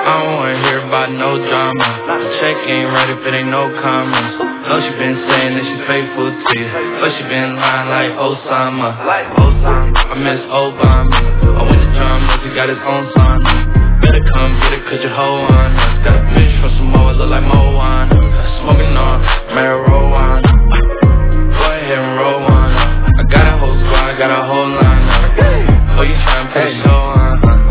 I don't wanna hear about no drama. The check ain't right if it ain't no comments. No, she been saying that she's faithful to you, but she been lying like Osama. I miss Obama. I went to John Murphy, got his own son. Better come get it, cause your hoe on us. Got a bitch from Samoa, look like Moana. Smoking on marijuana. Go ahead and roll on. I got a whole squad, I got a whole line. Oh, you tryna put a show on?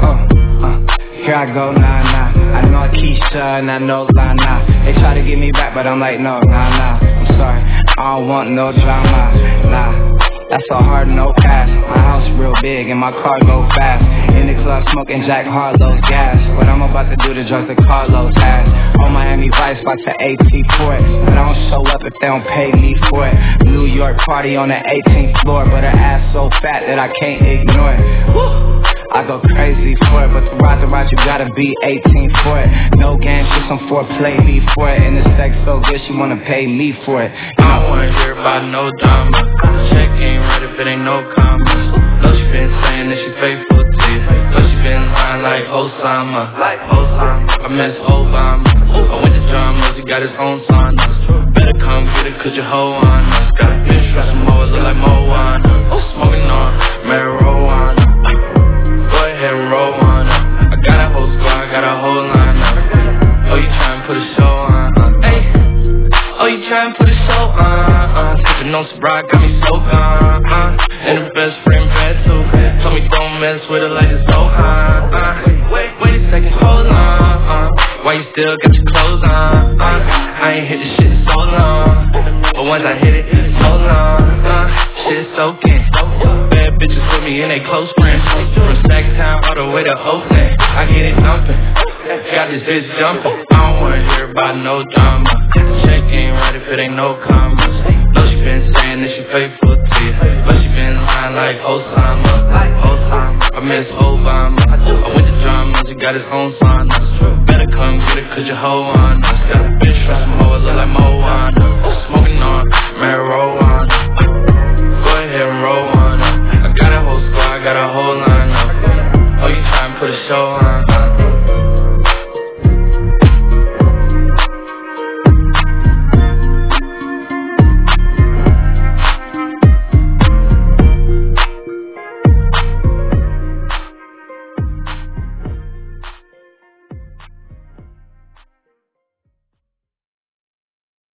Here I go, nah. I know Keisha and I know Lana. They try to get me back, but I'm like, no, nah. I'm sorry, I don't want no drama, nah. That's a hard no pass. My house real big and my car go fast. In the club smoking Jack Harlow's gas. What I'm about to do to drugs that Carlos has. On Miami Vice, about to AT for it. But I don't show up if they don't pay me for it. New York party on the 18th floor, but her ass so fat that I can't ignore it. Woo! I go crazy for it, but to ride the ride you gotta be 18 for it. No games, just some foreplay, me for it. And the sex so good she wanna pay me for it. I don't wanna hear about no drama. The check ain't right if it ain't no comments. No, she been saying that she faithful to you, but she been lying like Osama. I miss Obama. I went to John Murphy, got his own son. Better come get it, cause your hoe on us. Got a bitch from Samoa, look like Moana. Smoking on marijuana. Go ahead and roll on up. I got a whole squad, got a whole line up. Oh, you tryna put a show on? Hey. Oh, you tryna put a show on? Sippin' on Sobriety got me so gone. And the best friend bad too. Told me don't mess with her like it's so hot. Wait a second, hold on. Why you still got your clothes on? I ain't hit this shit in so long, but once I hit it, so long. Shit soaking. Bad bitches with me and they close friends. From Sacktown all the way to Oakland, I get it dumping. Got this bitch jumping. I don't wanna hear about no drama. Check ain't right if it ain't no commas. No, she been saying that she faithful to you, but she been lying like Osama. I miss Obama. I went to John Murphy, got his own son. Better come get it, cause your hoe on us. Got a bitch from Samoa, look like Moana.